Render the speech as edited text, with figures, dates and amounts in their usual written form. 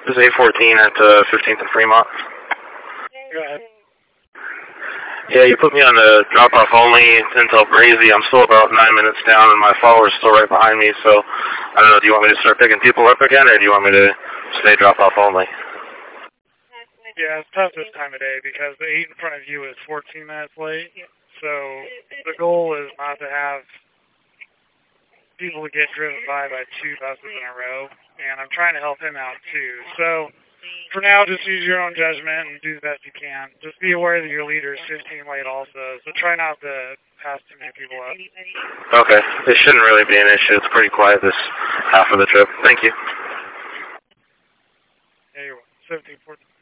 This is A14 at 15th and Fremont. Go ahead. Yeah, you put me on the drop-off only until Brazy. I'm still about 9 minutes down, and my follower's still right behind me, so I don't know, do you want me to start picking people up again, or do you want me to stay drop-off only? Yeah, it's tough this time of day because the 8 in front of you is 14 minutes late, so the goal is not to have people to get driven by 2 buses in a row, and I'm trying to help him out too. So for now, just use your own judgment and do the best you can. Just be aware that your leader is 15 late also, so try not to pass too many people up. Okay. It shouldn't really be an issue. It's pretty quiet this half of the trip. Thank you. Yeah, you're welcome. 17, 14.